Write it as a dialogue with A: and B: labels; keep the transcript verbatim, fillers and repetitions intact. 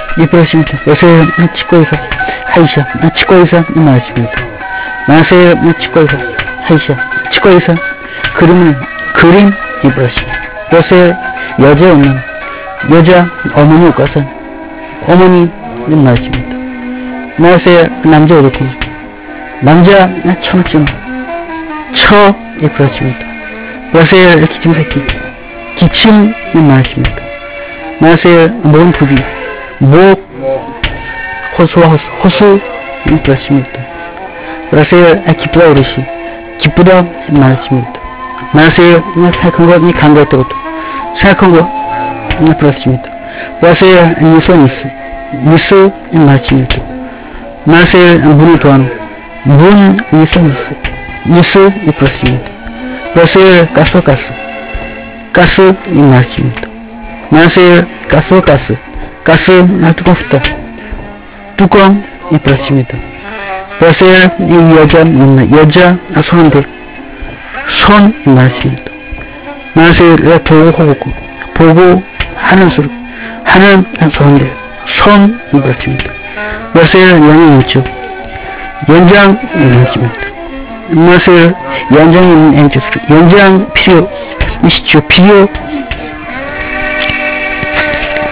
A: 이 말씀입니다. 요새 치과의사 하이샤 치과의사 이 말씀입니다. 마세요 치과의사 하이샤 치과의사 그림은 그림 이 말씀입니다. 요새 여자 없는 여자 어머니 오가서 어머니 이 말씀입니다. 마세요 남자 어렵고 남자 천점 처 이 말씀입니다. 요새 기침 새끼 기침 이 말씀입니다. 마세요 몸 부비 목 호수와 호수 호수 이 말씀입니다. 마세요 기쁘다 어르시 기쁘다 이 말씀입니다. 마세요 생각한 거 이 간다 것도 생각한 거 이 말씀입니다. 마세요 니소 니스 니스 이 말씀입니다. 마세요 문을 도와는 문 니소 니스 니스 이 말씀입니다. 마세요 가스 가스 가스 이 말씀입니다. 마세요 가스 가스 가스 뚜껑 붙다 뚜껑 이 말씀입니다. 마세요 이 여자 여자 손들 손 이 말씀입니다. 마세요 보고 보고 보고 하는 소리 하는 손들 손 이 말씀입니다. 마세요 연장 왼쪽 연장 이 말씀입니다. 마세요 연장이 있는 왼쪽 연장 필요 이시죠 필요